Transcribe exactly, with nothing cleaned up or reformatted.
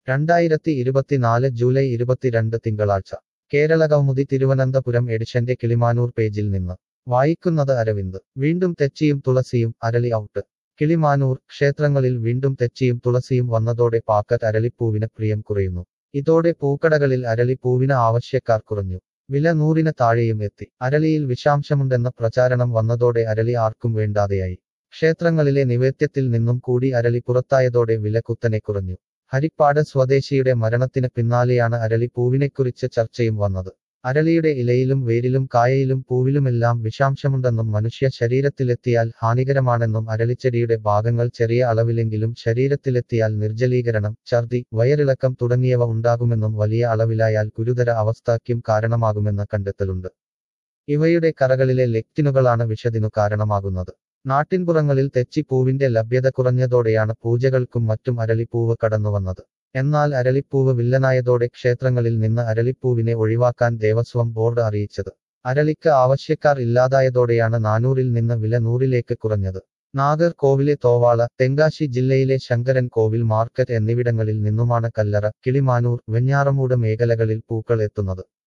രണ്ടായിരത്തി ഇരുപത്തിനാല് ജൂലൈ ഇരുപത്തിരണ്ട് തിങ്കളാഴ്ച കേരളകൗമുദി തിരുവനന്തപുരം എഡിഷന്റെ കിളിമാനൂർ പേജിൽ നിന്ന് വായിക്കുന്നത് അരവിന്ദ്. വീണ്ടും തെച്ചിയും തുളസിയും, അരളി ഔട്ട്. കിളിമാനൂർ ക്ഷേത്രങ്ങളിൽ വീണ്ടും തെച്ചിയും തുളസിയും വന്നതോടെ പാക്കറ്റ് അരളിപ്പൂവിന് പ്രിയം കുറയുന്നു. ഇതോടെ പൂക്കടകളിൽ അരളിപ്പൂവിന് ആവശ്യക്കാർ കുറഞ്ഞു. വില നൂറിന് താഴെയും എത്തി. അരളിയിൽ വിഷാംശമുണ്ടെന്ന പ്രചാരണം വന്നതോടെ അരളി ആർക്കും വേണ്ടാതെയായി. ക്ഷേത്രങ്ങളിലെ നിവേദ്യത്തിൽ നിന്നും കൂടി അരളി പുറത്തായതോടെ വില കുത്തനെ കുറഞ്ഞു. ഹരിപ്പാട് സ്വദേശിയുടെ മരണത്തിന് പിന്നാലെയാണ് അരളിപ്പൂവിനെക്കുറിച്ച് ചർച്ചയും വന്നത്. അരളിയുടെ ഇലയിലും വേരിലും കായയിലും പൂവിലുമെല്ലാം വിഷാംശമുണ്ടെന്നും മനുഷ്യ ശരീരത്തിലെത്തിയാൽ ഹാനികരമാണെന്നും അരളിച്ചെടിയുടെ ഭാഗങ്ങൾ ചെറിയ അളവിലെങ്കിലും ശരീരത്തിലെത്തിയാൽ നിർജ്ജലീകരണം, ഛർദി, വയറിളക്കം തുടങ്ങിയവ ഉണ്ടാകുമെന്നും വലിയ അളവിലായാൽ ഗുരുതര അവസ്ഥയ്ക്കും കാരണമാകുമെന്ന കണ്ടെത്തലുണ്ട്. ഇവയുടെ കറകളിലെ ലെക്റ്റിനുകളാണ് വിഷത്തിനു കാരണമാകുന്നത്. നാട്ടിൻപുറങ്ങളിൽ തെച്ചിപ്പൂവിന്റെ ലഭ്യത കുറഞ്ഞതോടെയാണ് പൂജകൾക്കും മറ്റും അരളിപ്പൂവ് കടന്നുവന്നത്. എന്നാൽ അരളിപ്പൂവ് വില്ലനായതോടെ ക്ഷേത്രങ്ങളിൽ നിന്ന് അരളിപ്പൂവിനെ ഒഴിവാക്കാൻ ദേവസ്വം ബോർഡ് അറിയിച്ചത്. അരളിക്ക് ആവശ്യക്കാർ ഇല്ലാതായതോടെയാണ് നാനൂറിൽ നിന്ന് വില നൂറിലേക്ക് കുറഞ്ഞത്. നാഗർകോവിലെ തോവാള, തെങ്കാശി ജില്ലയിലെ ശങ്കരൻ കോവിൽ മാർക്കറ്റ് എന്നിവിടങ്ങളിൽ നിന്നുമാണ് കല്ലറ, കിളിമാനൂർ, വെഞ്ഞാറമൂട് മേഖലകളിൽ പൂക്കൾ എത്തുന്നത്.